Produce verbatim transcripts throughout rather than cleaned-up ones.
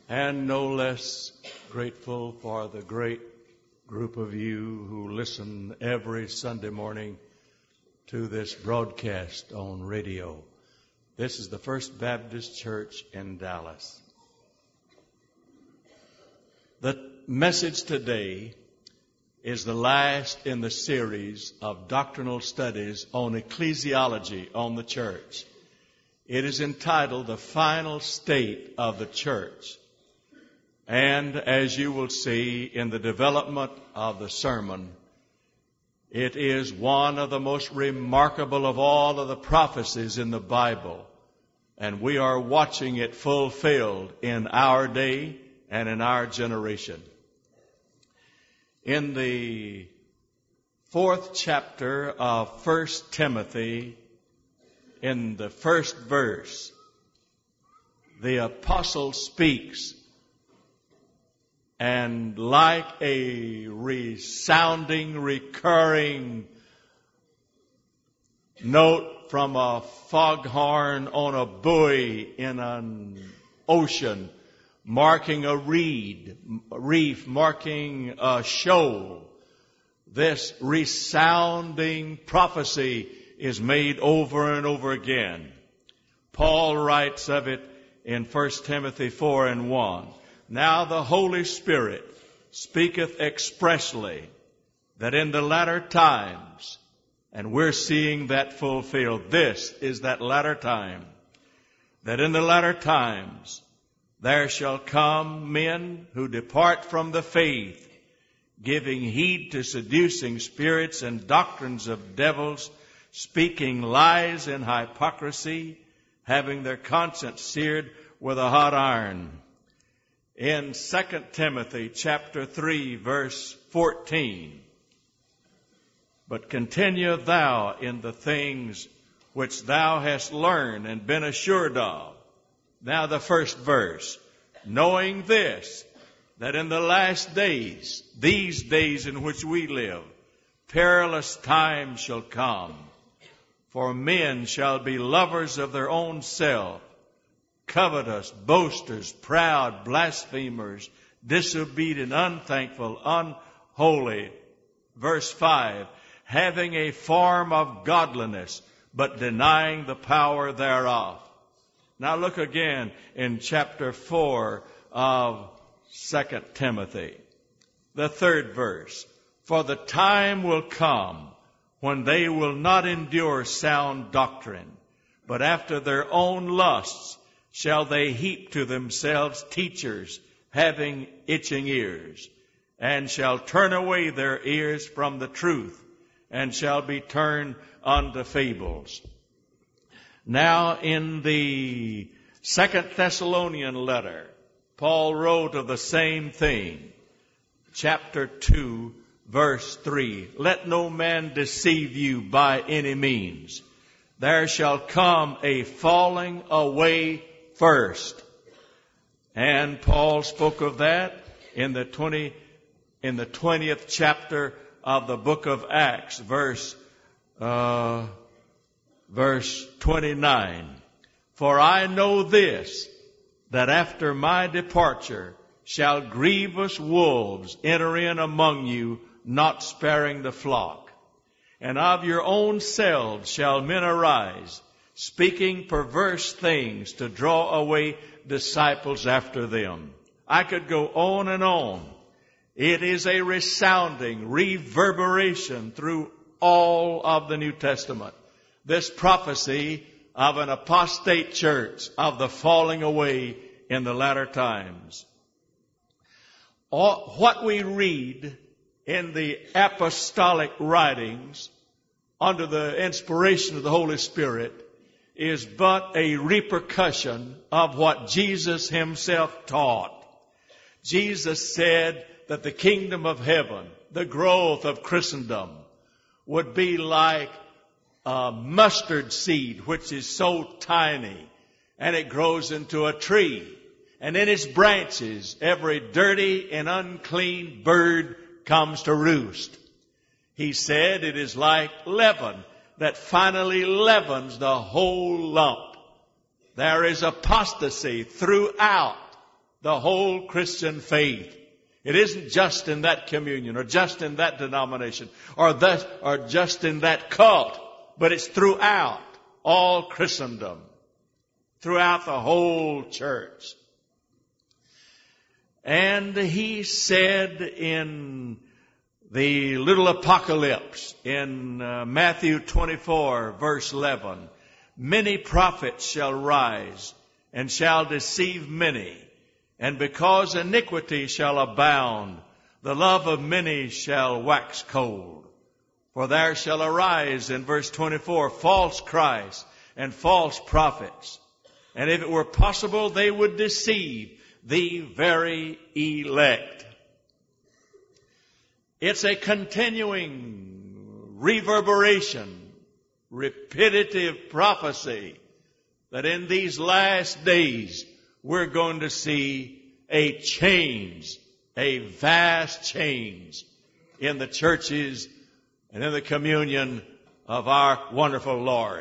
and no less grateful for the great group of you who listen every Sunday morning to this broadcast on radio. This is the First Baptist Church in Dallas. The message today is the last in the series of doctrinal studies on ecclesiology on the church. It is entitled The Final State of the Church. And as you will see in the development of the sermon, it is one of the most remarkable of all of the prophecies in the Bible. And we are watching it fulfilled in our day and in our generation. In the fourth chapter of First Timothy, in the first verse, the apostle speaks, and like a resounding, recurring note from a foghorn on a buoy in an ocean, marking a reed, a reef, marking a shoal, this resounding prophecy is made over and over again. Paul writes of it in First Timothy four and one. Now the Holy Spirit speaketh expressly that in the latter times, and we're seeing that fulfilled, this is that latter time, that in the latter times there shall come men who depart from the faith, giving heed to seducing spirits and doctrines of devils, speaking lies in hypocrisy, having their conscience seared with a hot iron. In Second Timothy chapter three, verse fourteen, but continue thou in the things which thou hast learned and been assured of. Now the first verse, knowing this, that in the last days, these days in which we live, perilous times shall come. For men shall be lovers of their own self, covetous, boasters, proud, blasphemers, disobedient, unthankful, unholy. Verse five, having a form of godliness, but denying the power thereof. Now look again in chapter four of Second Timothy. The third verse, for the time will come when they will not endure sound doctrine, but after their own lusts shall they heap to themselves teachers having itching ears, and shall turn away their ears from the truth, and shall be turned unto fables. Now in the Second Thessalonian letter, Paul wrote of the same thing. Chapter two, verse three. Let no man deceive you by any means. There shall come a falling away first. And Paul spoke of that in the twenty, in the twentieth chapter of the book of Acts, verse, uh, verse twenty-nine. For I know this, that after my departure shall grievous wolves enter in among you, not sparing the flock. And of your own selves shall men arise, speaking perverse things to draw away disciples after them. I could go on and on. It is a resounding reverberation through all of the New Testament. This prophecy of an apostate church, of the falling away in the latter times. All, what we read in the apostolic writings under the inspiration of the Holy Spirit is but a repercussion of what Jesus himself taught. Jesus said that the kingdom of heaven, the growth of Christendom, would be like a mustard seed, which is so tiny, and it grows into a tree. And in its branches, every dirty and unclean bird comes to roost. He said it is like leaven that finally leavens the whole lump. There is apostasy throughout the whole Christian faith. It isn't just in that communion or just in that denomination or that, or just in that cult, but it's throughout all Christendom, throughout the whole church. And he said in the little apocalypse in uh, Matthew twenty-four, verse eleven, many prophets shall rise and shall deceive many. And because iniquity shall abound, the love of many shall wax cold. For there shall arise, in verse twenty-four, false Christs and false prophets. And if it were possible, they would deceive the very elect. It's a continuing reverberation, repetitive prophecy that in these last days we're going to see a change, a vast change in the churches and in the communion of our wonderful Lord.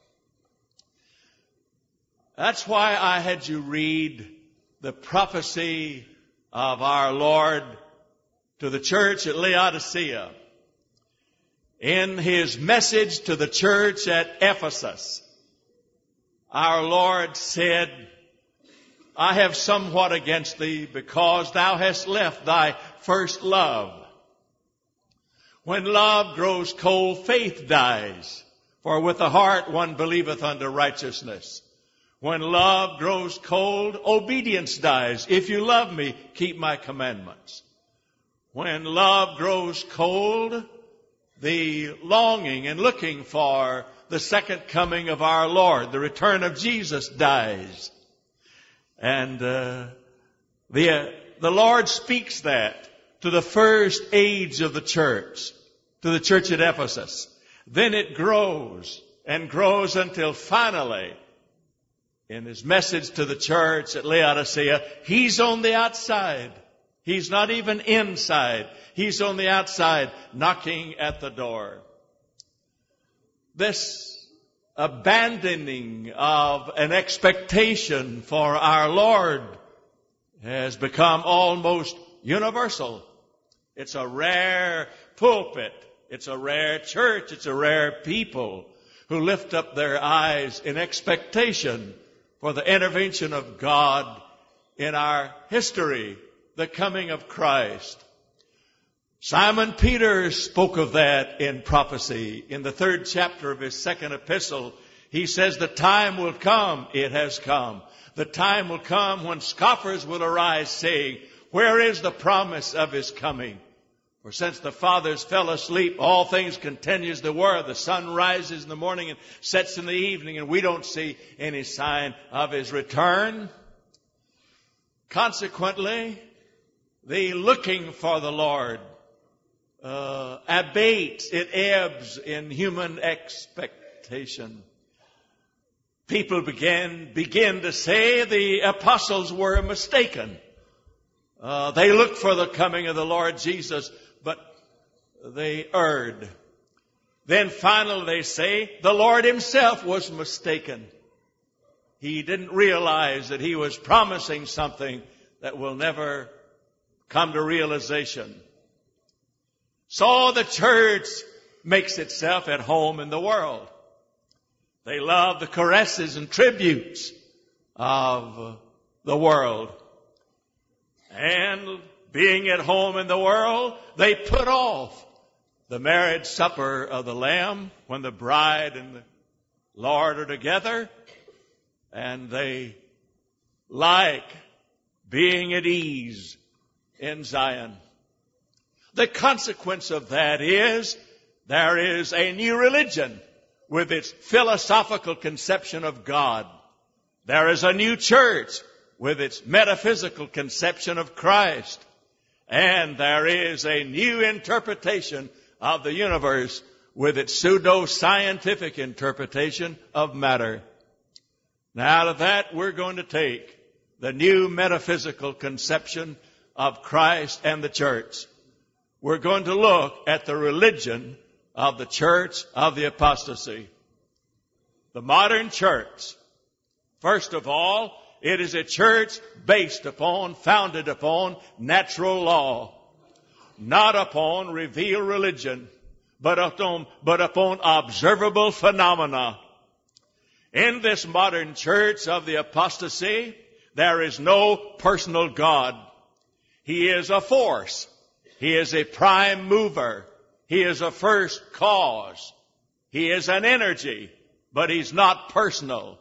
That's why I had you read the prophecy of our Lord to the church at Laodicea. In his message to the church at Ephesus, our Lord said, I have somewhat against thee, because thou hast left thy first love. When love grows cold, faith dies. For with the heart one believeth unto righteousness. When love grows cold, obedience dies. If you love me, keep my commandments. When love grows cold, the longing and looking for the second coming of our Lord, the return of Jesus, dies. And uh, the uh, the Lord speaks that to the first age of the church, to the church at Ephesus. Then it grows and grows until finally, in his message to the church at Laodicea, he's on the outside. He's not even inside. He's on the outside, knocking at the door. This abandoning of an expectation for our Lord has become almost universal. It's a rare pulpit. It's a rare church. It's a rare people who lift up their eyes in expectation for the intervention of God in our history, the coming of Christ. Simon Peter spoke of that in prophecy. In the third chapter of his second epistle, he says, the time will come, it has come. The time will come when scoffers will arise, saying, where is the promise of his coming? For since the fathers fell asleep, all things continues the war. The sun rises in the morning and sets in the evening, and we don't see any sign of his return. Consequently, the looking for the Lord Uh, abates, it ebbs in human expectation. People began begin to say the apostles were mistaken. Uh, they looked for the coming of the Lord Jesus, but they erred. Then finally they say the Lord himself was mistaken. He didn't realize that he was promising something that will never come to realization. So the church makes itself at home in the world. They love the caresses and tributes of the world. And being at home in the world, they put off the marriage supper of the Lamb when the bride and the Lord are together. And they like being at ease in Zion. The consequence of that is there is a new religion with its philosophical conception of God. There is a new church with its metaphysical conception of Christ. And there is a new interpretation of the universe with its pseudo-scientific interpretation of matter. Now, out of that, we're going to take the new metaphysical conception of Christ and the church. We're going to look at the religion of the church of the apostasy. The modern church, first of all, It is a church based upon, founded upon natural law, not upon revealed religion, but upon, but upon observable phenomena. In this modern church of the apostasy, there is no personal God. He is a force. He is a prime mover. He is a first cause. He is an energy, but he's not personal.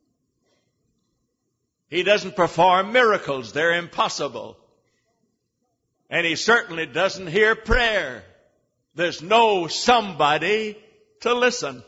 He doesn't perform miracles. They're impossible. And he certainly doesn't hear prayer. There's no somebody to listen.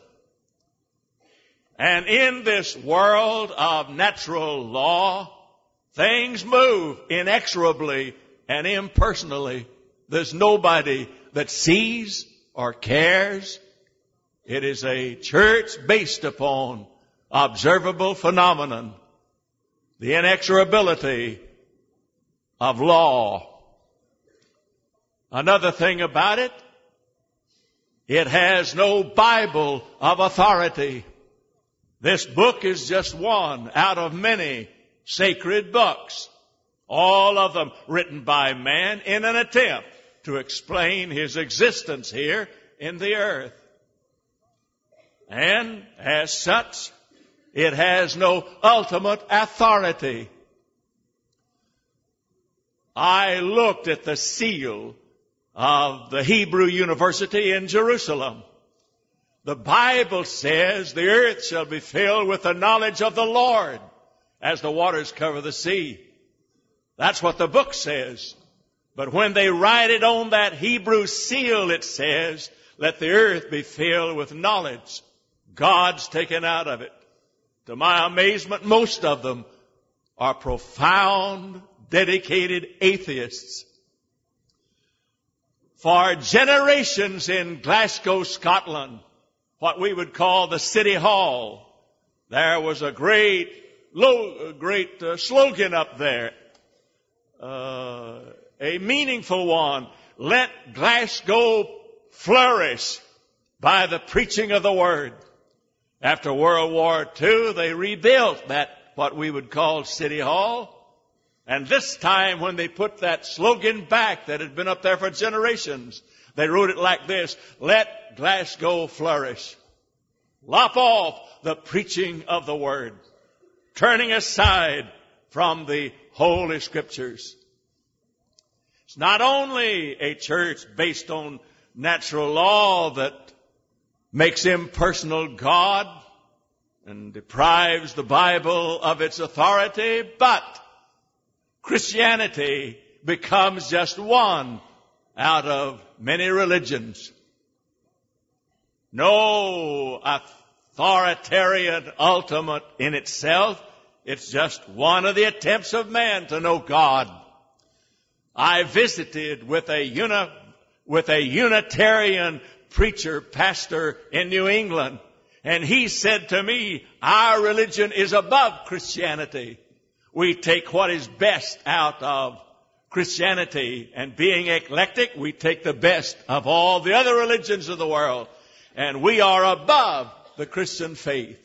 And in this world of natural law, things move inexorably and impersonally. There's nobody that sees or cares. It is a church based upon observable phenomenon, the inexorability of law. Another thing about it, it has no Bible of authority. This book is just one out of many sacred books, all of them written by man in an attempt to explain his existence here in the earth. And as such, it has no ultimate authority. I looked at the seal of the Hebrew University in Jerusalem. The Bible says the earth shall be filled with the knowledge of the Lord as the waters cover the sea. That's what the book says. But when they write it on that Hebrew seal, it says, let the earth be filled with knowledge. God's taken out of it. To my amazement, most of them are profound, dedicated atheists. For generations in Glasgow, Scotland, what we would call the City Hall, there was a great, low, great uh, slogan up there, uh, a meaningful one. Let Glasgow flourish by the preaching of the Word. After World War Two, they rebuilt that, what we would call City Hall. And this time, when they put that slogan back that had been up there for generations, they wrote it like this: let Glasgow flourish. Lop off the preaching of the Word, turning aside from the Holy Scriptures. It's not only a church based on natural law that makes impersonal God and deprives the Bible of its authority, but Christianity becomes just one out of many religions. No authoritarian ultimate in itself. It's just one of the attempts of man to know God. I visited with a uni, with a Unitarian preacher, pastor in New England, and he said to me, our religion is above Christianity. We take what is best out of Christianity, and being eclectic, we take the best of all the other religions of the world, and we are above the Christian faith.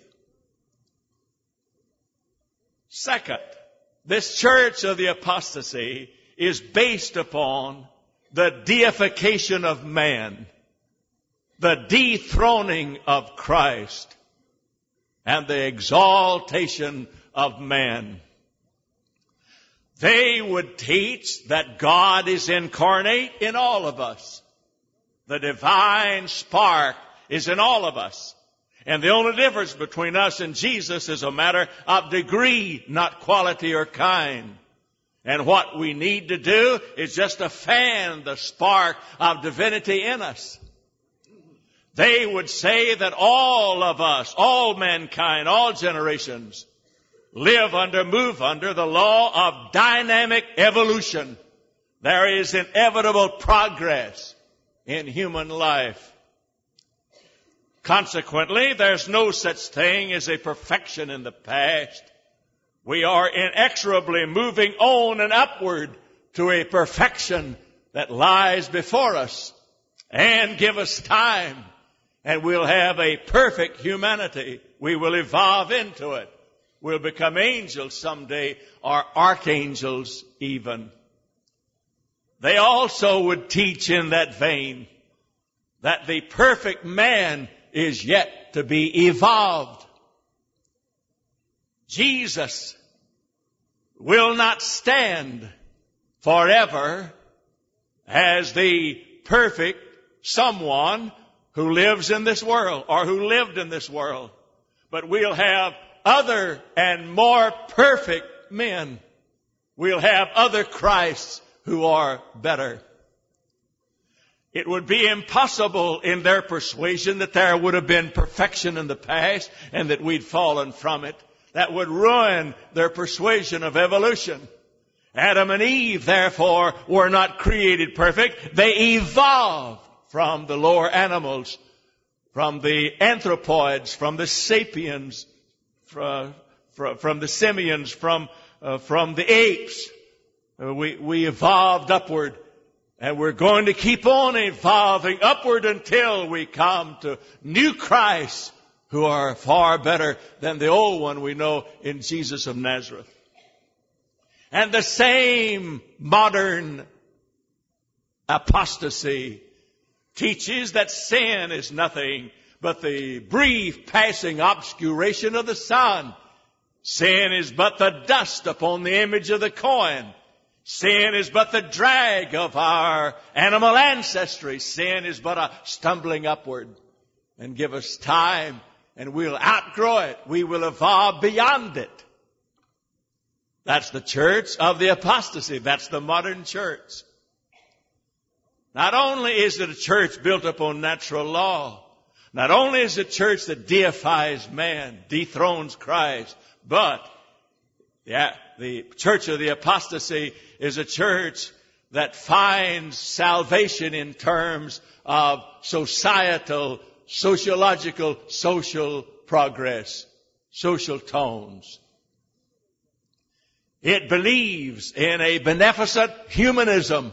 Second, this church of the apostasy is based upon the deification of man, the dethroning of Christ, and the exaltation of man. They would teach that God is incarnate in all of us. The divine spark is in all of us. And the only difference between us and Jesus is a matter of degree, not quality or kind. And what we need to do is just to fan the spark of divinity in us. They would say that all of us, all mankind, all generations, live under, move under the law of dynamic evolution. There is inevitable progress in human life. Consequently, there's no such thing as a perfection in the past. We are inexorably moving on and upward to a perfection that lies before us. And give us time, and we'll have a perfect humanity. We will evolve into it. will become angels someday, or archangels even. They also would teach in that vein that the perfect man is yet to be evolved. Jesus will not stand forever as the perfect someone who lives in this world or who lived in this world. But we'll have other and more perfect men. We'll have other Christs who are better. It would be impossible in their persuasion that there would have been perfection in the past and that we'd fallen from it. That would ruin their persuasion of evolution. Adam and Eve, therefore, were not created perfect. They evolved from the lower animals, from the anthropoids, from the sapiens, from, from the simians, from, uh, from the apes. Uh, we, we evolved upward, and we're going to keep on evolving upward until we come to new Christs who are far better than the old one we know in Jesus of Nazareth. And the same modern apostasy teaches that sin is nothing but the brief passing obscuration of the sun. Sin is but the dust upon the image of the coin. Sin is but the drag of our animal ancestry. Sin is but a stumbling upward. And give us time, and we'll outgrow it. We will evolve beyond it. That's the church of the apostasy. That's the modern church. Not only is it a church built upon natural law, not only is it a church that deifies man, dethrones Christ, but yeah, the church of the apostasy is a church that finds salvation in terms of societal, sociological, social progress, social tones. It believes in a beneficent humanism.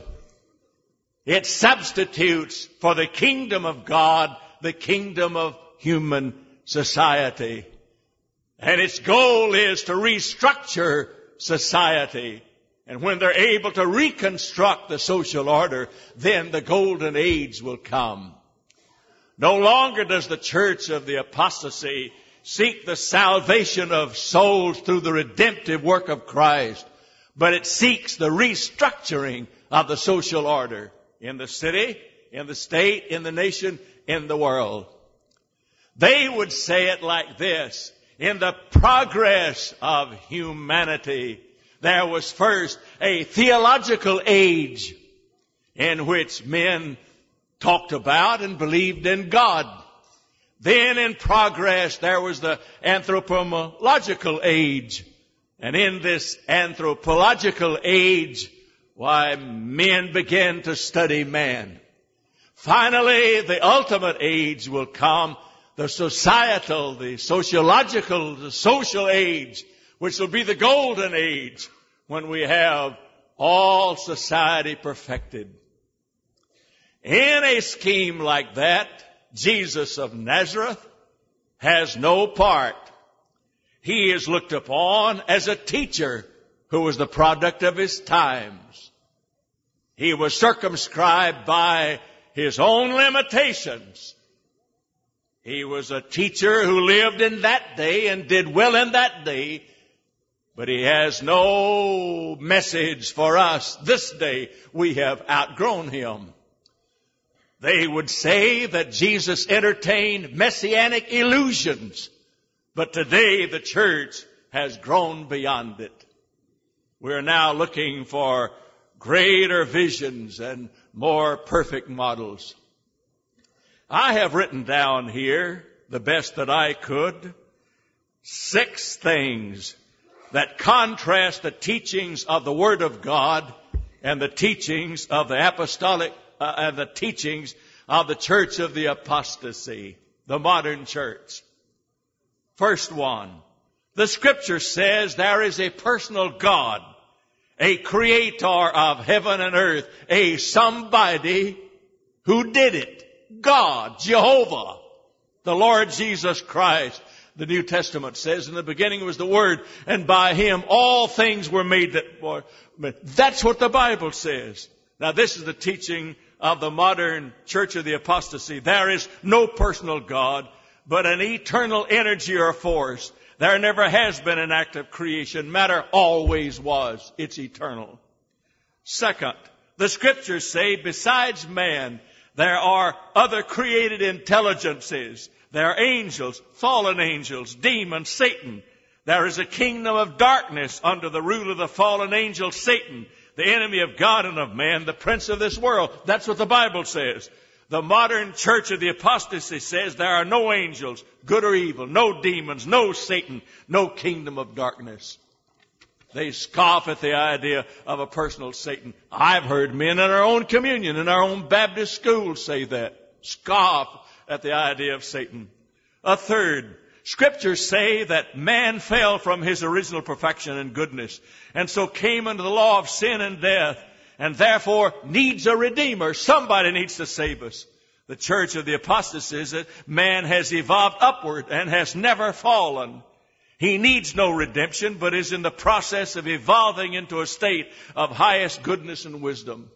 It substitutes for the kingdom of God the kingdom of human society. And its goal is to restructure society. And when they're able to reconstruct the social order, then the golden age will come. No longer does the church of the apostasy seek the salvation of souls through the redemptive work of Christ, but it seeks the restructuring of the social order in the city, in the state, in the nation, in the world. They would say it like this: in the progress of humanity, there was first a theological age in which men talked about and believed in God. Then in progress, there was the anthropological age. And in this anthropological age, why, men began to study man. Finally, the ultimate age will come, the societal, the sociological, the social age, which will be the golden age when we have all society perfected. In a scheme like that, Jesus of Nazareth has no part. He is looked upon as a teacher who was the product of his times. He was circumscribed by his own limitations. He was a teacher who lived in that day and did well in that day, but he has no message for us this day. We have outgrown him. They would say that Jesus entertained messianic illusions, but today the church has grown beyond it. We're now looking for greater visions and more perfect models. I have written down here, the best that I could, six things that contrast the teachings of the Word of God and the teachings of the apostolic uh, and the teachings of the church of the apostasy, the modern church. First one, the Scripture says there is a personal God, a creator of heaven and earth, a somebody who did it. God, Jehovah, the Lord Jesus Christ. The New Testament says, in the beginning was the Word, and by Him all things were made that were made. That's what the Bible says. Now this is the teaching of the modern Church of the Apostasy. There is no personal God, but an eternal energy or force. There never has been an act of creation. Matter always was. It's eternal. Second, the Scriptures say besides man, there are other created intelligences. There are angels, fallen angels, demons, Satan. There is a kingdom of darkness under the rule of the fallen angel Satan, the enemy of God and of man, the prince of this world. That's what the Bible says. The modern Church of the Apostasy says there are no angels, good or evil, no demons, no Satan, no kingdom of darkness. They scoff at the idea of a personal Satan. I've heard men in our own communion, in our own Baptist schools say that. Scoff at the idea of Satan. A third, Scriptures say that man fell from his original perfection and goodness, and so came under the law of sin and death, and therefore needs a Redeemer. Somebody needs to save us. The Church of the Apostasy says that man has evolved upward and has never fallen. He needs no redemption, but is in the process of evolving into a state of highest goodness and wisdom.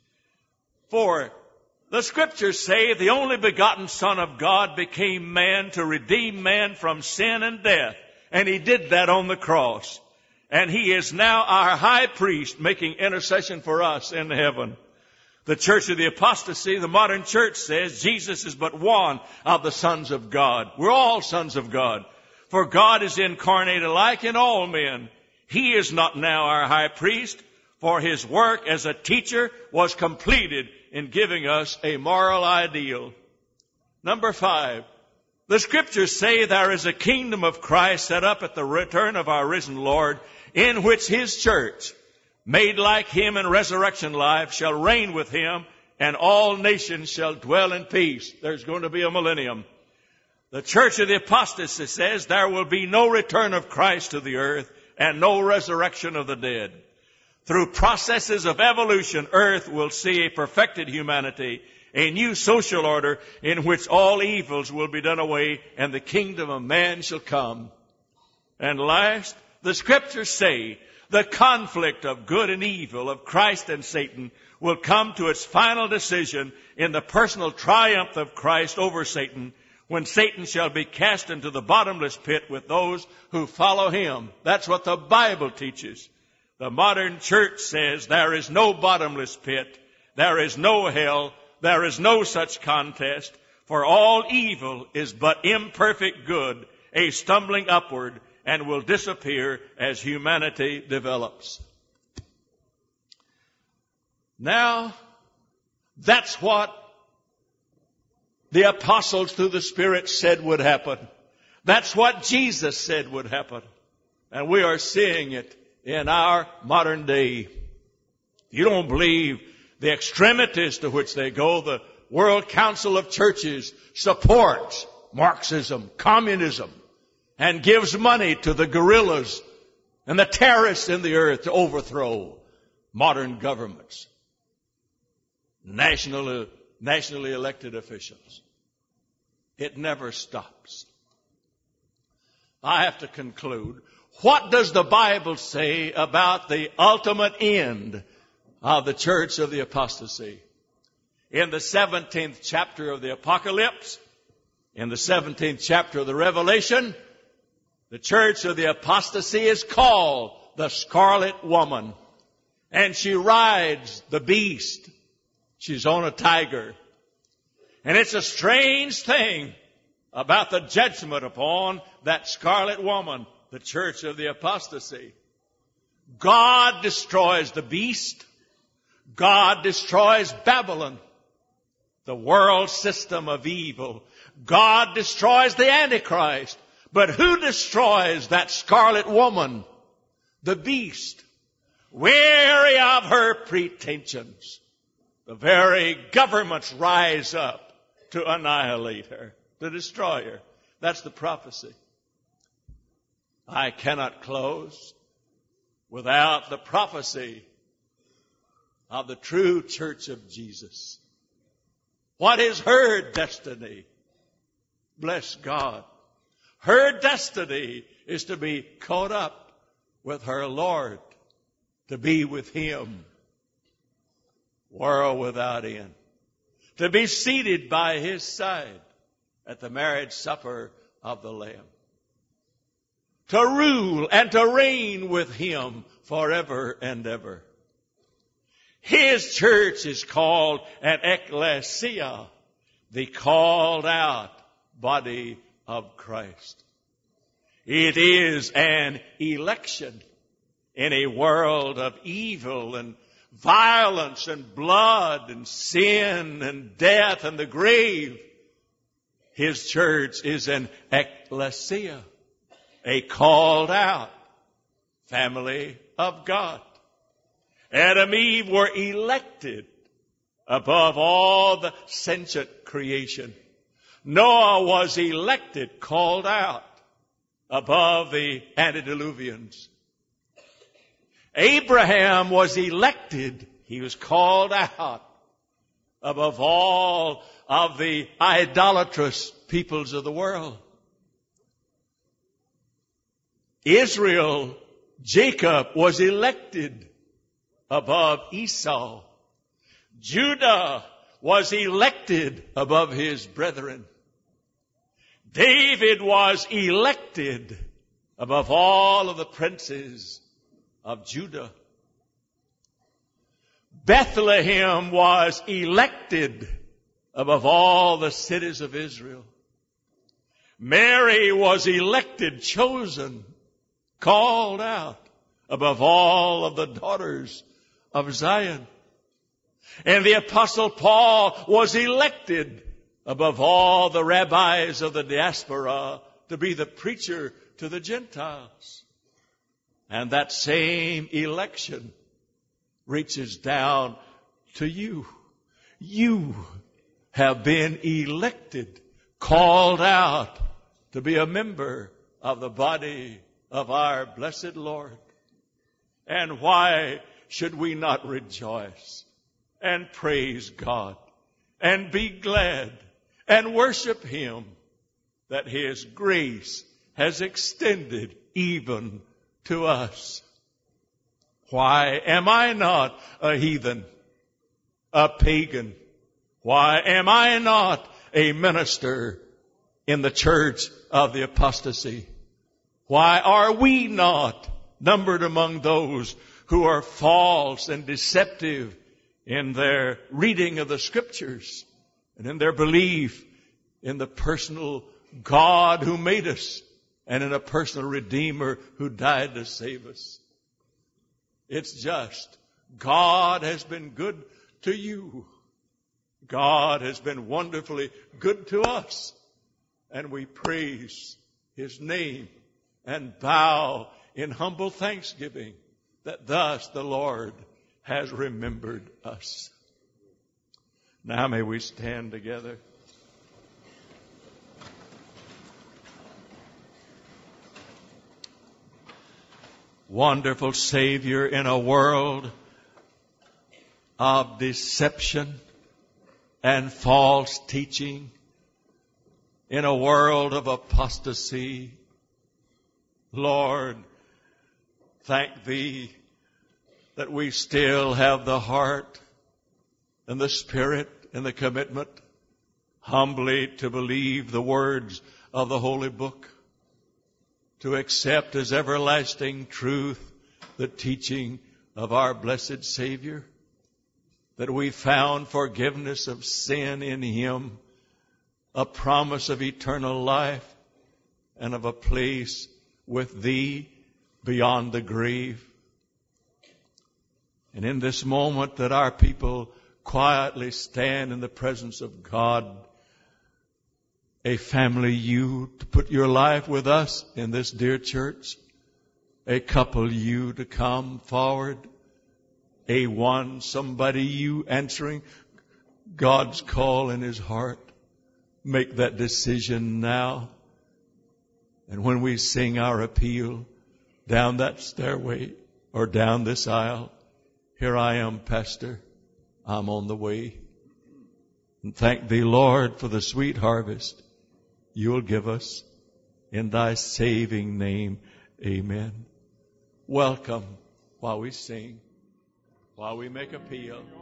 Four, the Scriptures say the only begotten Son of God became man to redeem man from sin and death. And He did that on the cross. And He is now our high priest making intercession for us in heaven. The Church of the Apostasy, the modern church, says Jesus is but one of the sons of God. We're all sons of God. For God is incarnate alike in all men. He is not now our high priest, for His work as a teacher was completed in giving us a moral ideal. Number five, the Scriptures say there is a kingdom of Christ set up at the return of our risen Lord, in which His church, made like Him in resurrection life, shall reign with Him, and all nations shall dwell in peace. There's going to be a millennium. The Church of the Apostasy says there will be no return of Christ to the earth and no resurrection of the dead. Through processes of evolution, earth will see a perfected humanity, a new social order in which all evils will be done away and the kingdom of man shall come. And last, the Scriptures say the conflict of good and evil, of Christ and Satan, will come to its final decision in the personal triumph of Christ over Satan, when Satan shall be cast into the bottomless pit with those who follow him. That's what the Bible teaches. The modern church says there is no bottomless pit, there is no hell, there is no such contest, for all evil is but imperfect good, a stumbling upward, and will disappear as humanity develops. Now, that's what the apostles through the Spirit said would happen. That's what Jesus said would happen. And we are seeing it in our modern day. You don't believe the extremities to which they go. The World Council of Churches supports Marxism, communism, and gives money to the guerrillas and the terrorists in the earth to overthrow modern governments, national, nationally elected officials. It never stops. I have to conclude. What does the Bible say about the ultimate end of the Church of the Apostasy? In the seventeenth chapter of the Apocalypse, in the seventeenth chapter of the Revelation, the Church of the Apostasy is called the Scarlet Woman. And she rides the beast. She's on a tiger. And it's a strange thing about the judgment upon that Scarlet Woman, the Church of the Apostasy. God destroys the beast. God destroys Babylon, the world system of evil. God destroys the Antichrist. But who destroys that Scarlet Woman? The beast. Weary of her pretensions, the very governments rise up to annihilate her, to destroy her. That's the prophecy. I cannot close without the prophecy of the true church of Jesus. What is her destiny? Bless God. Her destiny is to be caught up with her Lord, to be with Him, world without end, to be seated by His side at the marriage supper of the Lamb, to rule and to reign with Him forever and ever. His church is called an ecclesia, the called out body of Christ. It is an election in a world of evil and violence and blood and sin and death and the grave. His church is an ecclesia, a called out family of God. Adam and Eve were elected above all the sentient creation. Noah was elected, called out above the antediluvians. Abraham was elected, he was called out above all of the idolatrous peoples of the world. Israel, Jacob was elected above Esau. Judah was elected above his brethren. David was elected above all of the princes of Judah. Bethlehem was elected above all the cities of Israel. Mary was elected, chosen, called out above all of the daughters of Zion. And the Apostle Paul was elected above all the rabbis of the diaspora to be the preacher to the Gentiles. And that same election reaches down to you. You have been elected, called out to be a member of the body of our blessed Lord. And why should we not rejoice and praise God and be glad and worship Him that His grace has extended even to us? Why am I not a heathen, a pagan? Why am I not a minister in the church of the apostasy? Why are we not numbered among those who are false and deceptive in their reading of the Scriptures and in their belief in the personal God who made us and in a personal Redeemer who died to save us? It's just God has been good to you. God has been wonderfully good to us. And we praise His name and bow in humble thanksgiving that thus the Lord has remembered us. Now may we stand together. Wonderful Savior, in a world of deception and false teaching, in a world of apostasy, Lord, thank Thee that we still have the heart and the spirit and the commitment humbly to believe the words of the Holy Book, to accept as everlasting truth the teaching of our blessed Savior, that we found forgiveness of sin in Him, a promise of eternal life, and of a place with Thee beyond the grave. And in this moment that our people quietly stand in the presence of God, a family, you to put your life with us in this dear church, a couple, you to come forward, a one, somebody, you answering God's call in his heart. Make that decision now. And when we sing our appeal down that stairway or down this aisle, here I am, Pastor, I'm on the way. And thank Thee, Lord, for the sweet harvest You'll give us. In thy saving name, amen. Welcome while we sing, while we make appeal.